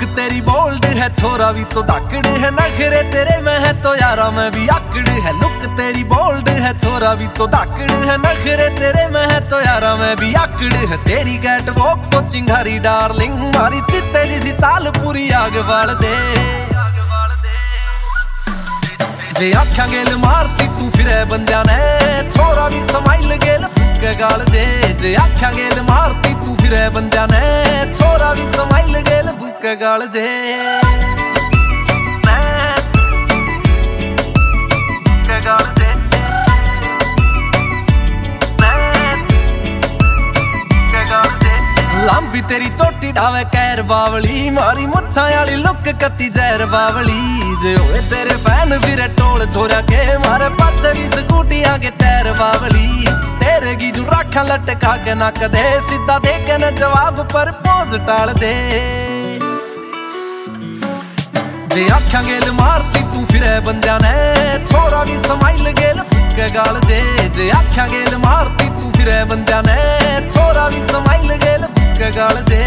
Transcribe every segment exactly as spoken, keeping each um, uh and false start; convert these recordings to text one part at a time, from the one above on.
Look तेरी bold है छोरा भी तो धाकड़ है, नखरे तेरे में है तो यारा मैं भी आकड़ है। लुक तेरी बोल्ड है छोरा भी तो धाकड़ है, नखरे तेरे में है तो यारा मैं भी आकड़ है। तेरी कैट वॉक तो चिंगारी डार्लिंग, मारी चित्ते जिसी चाल पूरी आग बाल दे। जे आख्या गेल मारती तू फिरे बंदिया ने, छोरा भी समाइल गेल फुके गाल दे। जे आख्या गेल मारती तू फिरे बंदिया ने, छोरा भी समाइल गेल फुके गाल दे। लांबी तेरी चोटी डावे कैर बावली, मारी मुच्छां वाली लुक कत्ती जहर बावली। जे होए तेरे फैन फिरे टोल छोरा के, मारे पाछे भी स्कूटी आगे टैर बावली। तेरे की जू राखा लटका के नक दे, सीधा दे के न जवाब पर पोज टाल दे। जे आख्या गेल मारती तू फिरे बंदिया ने, छोरा भी समाइल गेल फुके गाल दे। जे आख्या गेल मारती तू फिरे बंदिया ने, छोरा भी समाइल गेल फुके गाल दे।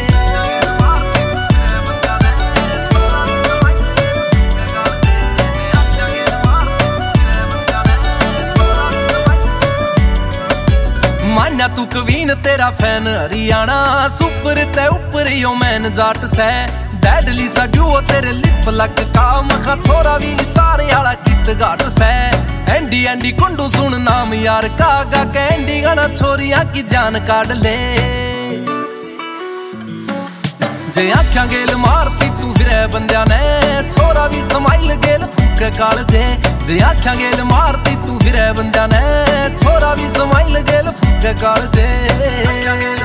मान्या तू कवीन तेरा फैन हरियाणा, सुपर ते ऊपर यो मैन जाट से। डैडली सा ड्यूओ तेरे लिप लग का, मखा छोरा भी सारे आला कित घाट से। एंडी एंडी कुंडू सुन नाम यार का, गा के एंडी गाना छोरिया की जान काट ले। जे आख्या गेल मारती तू फिरे बंदिया ने, छोरा भी समाइल गेल फुके काल दे। जे आख्या गेल मारती तू फिरे बंदिया ने, छोरा भी समाइल गेल फुके काल दे।